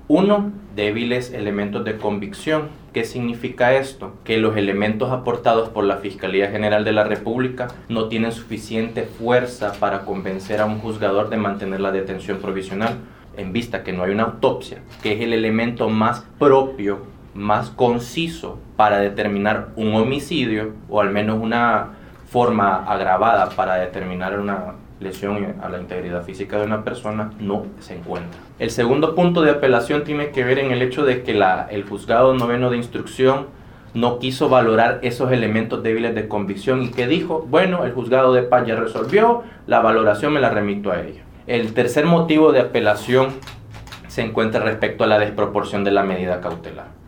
Uno, débiles elementos de convicción. ¿Qué significa esto? Que los elementos aportados por la Fiscalía General de la República no tienen suficiente fuerza para convencer a un juzgador de mantener la detención provisional, en vista que no hay una autopsia, que es el elemento más propio, más conciso para determinar un homicidio, o al menos una forma agravada para determinar una lesión a la integridad física de una persona, no se encuentra. El segundo punto de apelación tiene que ver en el hecho de que el juzgado noveno de instrucción no quiso valorar esos elementos débiles de convicción y que dijo, bueno, el juzgado de paz ya resolvió, la valoración me la remito a ella. El tercer motivo de apelación se encuentra respecto a la desproporción de la medida cautelar.